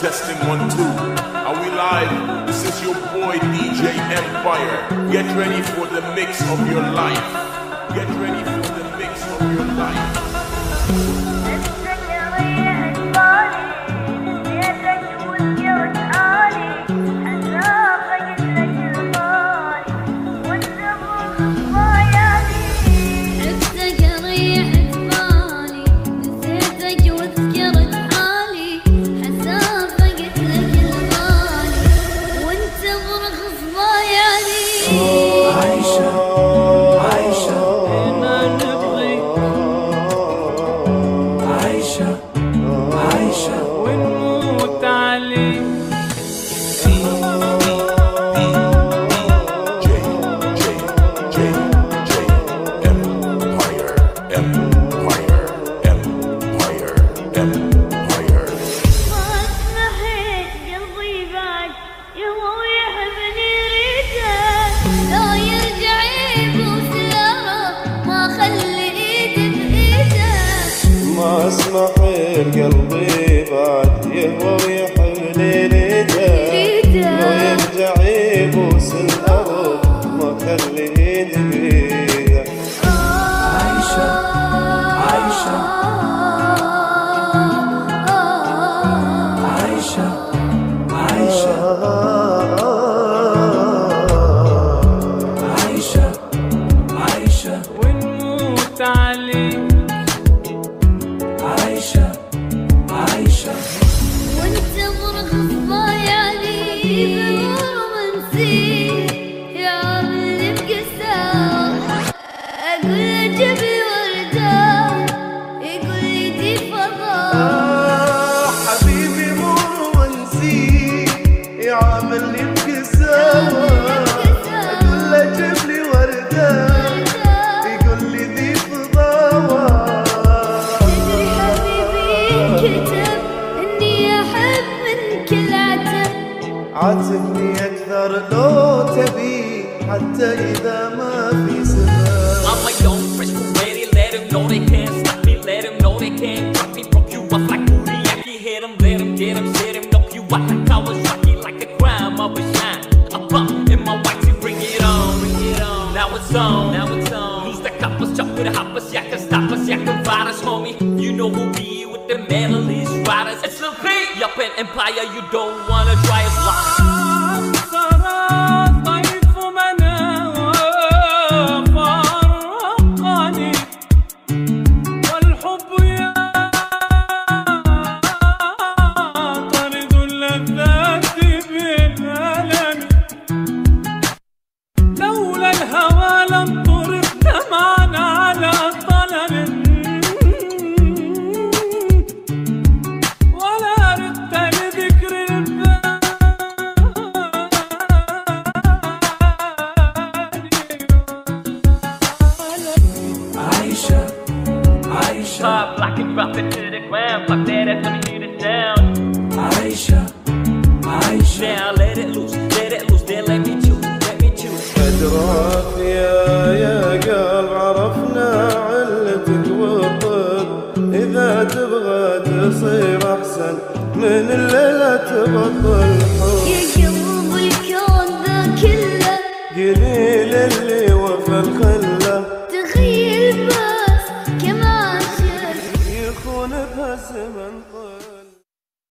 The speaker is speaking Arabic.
Testing 1, 2. Are we live? This is your boy DJ Empire. Get ready for the mix of your life. Get ready for the mix of your life. قلبي بعد يهوى ويحن رجال لو يرجع يبوس الأرض ما خليه بيده. عايشة عايشة عايشة عايشة عايشة عايشة ونموت عليه. عايشة عايشة وانتظر خصاياني بالرومانسي يا عمري بقسام. اقول له جيب لي وردة يقول لي دي فضاء. حبيبي مو رومانسي يا عمري بقسام. اقول له جيب لي وردة يقول لي دي فضاء. كتب اني احب من كل عتب. عاتبني اكثر لو تبي حتى اذا ما في سبب. I'm like young, fresh and ready. Let them know they can't stop me. Let them know they can't drop me. Broke you off like Uriaki. Hit them, let them get them, shit them. Knock you out like Kawasaki. Like a crime of a shine. I bump in my white tee, bring it on, bring it on. Now it's on, now it's on. Lose the coppers, chop with the hoppers. Y'all can stop us, y'all can fight us, homie. You know who be with the medalist riders. It's Lil P. Yup, an empire you don't wanna try us live. Pop, lock and drop it to the ground. Pop that ass, let me hear the sound. عايشة عايشة Now let it loose, then let me choose, let me choose. أدراك يا قلب عرفنا علتك والطب. إذا تبغى تصير أحسن من الليلة تبطل حب.